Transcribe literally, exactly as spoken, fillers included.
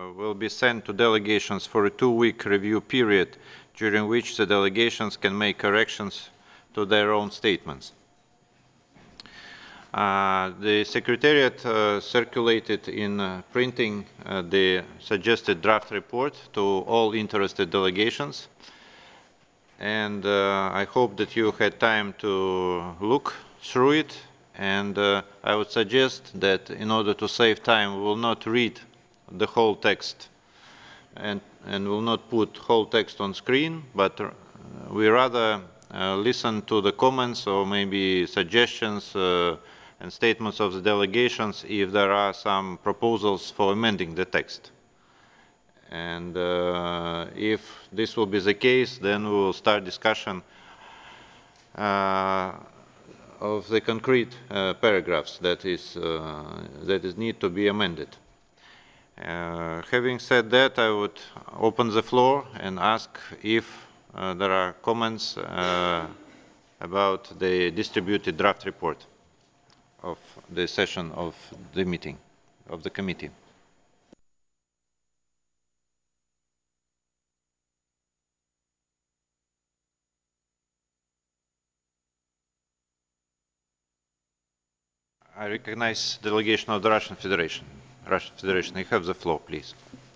will be sent to delegations for a two-week review period, during which the delegations can make corrections to their own statements. Uh, the Secretariat uh, circulated in uh, printing uh, the suggested draft report to all interested delegations, and uh, I hope that you had time to look through it, and uh, I would suggest that in order to save time, we will not read the whole text and, and will not put whole text on screen, but uh, we rather uh, listen to the comments or maybe suggestions uh, and statements of the delegations if there are some proposals for amending the text. And uh, if this will be the case, then we will start discussion uh, of the concrete uh, paragraphs that is, uh, that is need to be amended. Uh, having said that, I would open the floor and ask if uh, there are comments uh, about the distributed draft report of the session of the meeting, of the committee. I recognize delegation of the Russian Federation. Russian Federation, you have the floor, please.